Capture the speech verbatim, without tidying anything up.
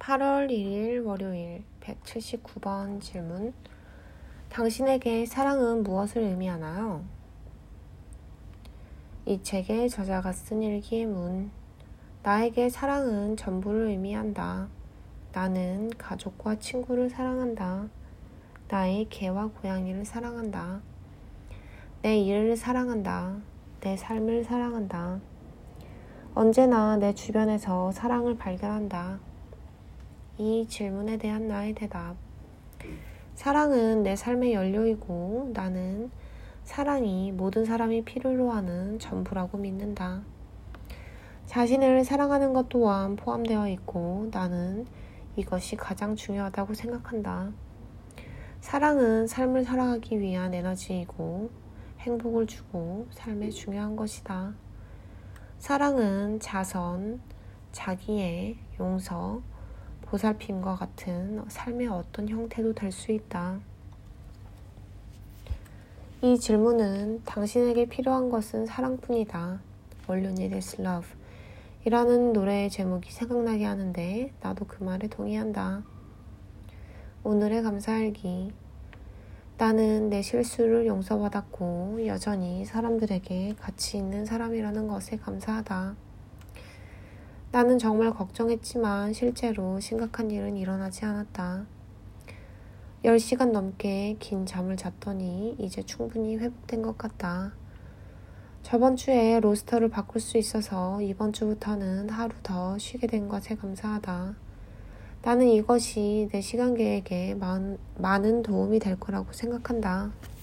팔월 일일 월요일 백칠십구 번 질문. 당신에게 사랑은 무엇을 의미하나요? 이 책의 저자가 쓴 일기의 문. 나에게 사랑은 전부를 의미한다. 나는 가족과 친구를 사랑한다. 나의 개와 고양이를 사랑한다. 내 일을 사랑한다. 내 삶을 사랑한다. 언제나 내 주변에서 사랑을 발견한다. 이 질문에 대한 나의 대답. 사랑은 내 삶의 연료이고 나는 사랑이 모든 사람이 필요로 하는 전부라고 믿는다. 자신을 사랑하는 것 또한 포함되어 있고 나는 이것이 가장 중요하다고 생각한다. 사랑은 삶을 살아가기 위한 에너지이고 행복을 주고 삶에 중요한 것이다. 사랑은 자선, 자기애, 용서, 보살핌과 같은 삶의 어떤 형태도 될 수 있다. 이 질문은 당신에게 필요한 것은 사랑뿐이다. All you need is love 이라는 노래의 제목이 생각나게 하는데 나도 그 말에 동의한다. 오늘의 감사일기. 나는 내 실수를 용서받았고 여전히 사람들에게 가치 있는 사람이라는 것에 감사하다. 나는 정말 걱정했지만 실제로 심각한 일은 일어나지 않았다. 열 시간 넘게 긴 잠을 잤더니 이제 충분히 회복된 것 같다. 저번 주에 로스터를 바꿀 수 있어서 이번 주부터는 하루 더 쉬게 된 것에 감사하다. 나는 이것이 내 시간 계획에 많은 도움이 될 거라고 생각한다.